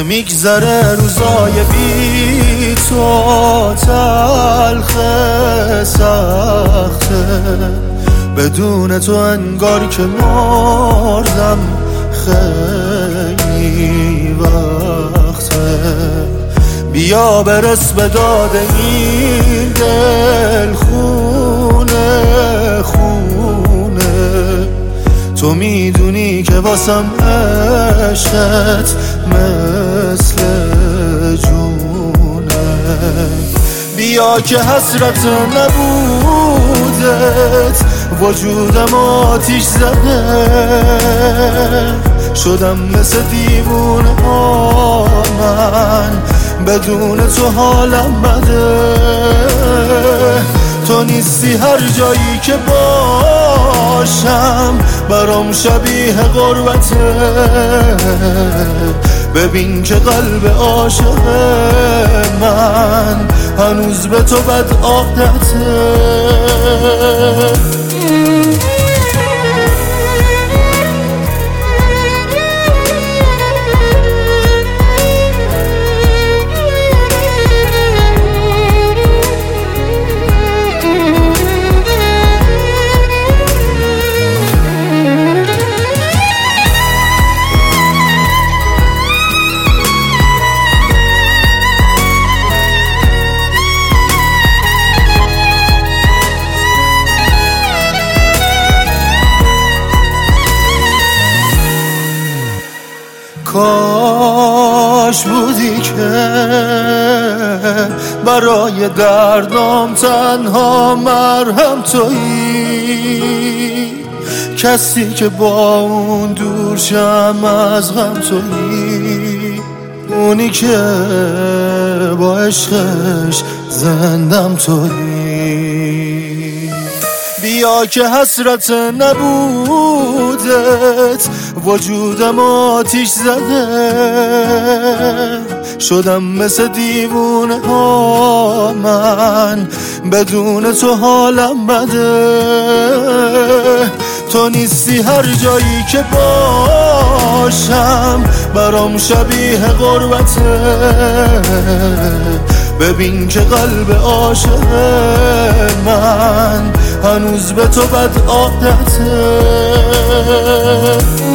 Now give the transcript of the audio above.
نمیگذره روزای بی تو، تلخ سخته بدون تو، انگار که مردم خیلی وقته. بیا برس به داد این دل، خونه خونه. تو میدونی که واسم عشقت مثل جونه. بیا که حسرت نبودت وجودم آتیش زده، شدم مثل دیوونه ها من، بدون تو حالم بده. تو نیستی هر جایی که باشم، برام شبیه غربته. ببین که قلب عاشق من هنوز به تو بد عادته. کاش بودی که برای دردام تنها مرهم تویی، کسی که با اون دور شم از غم تویی، اونی که با عشقش زندم تویی. بیا که حسرت نبودت وجودم آتیش زده، شدم مثل دیوونه ها من، بدون تو حالم بده. تو نیستی هر جایی که باشم، برام شبیه غربته. ببین که قلب عاشق من هنوز به تو بد عادته.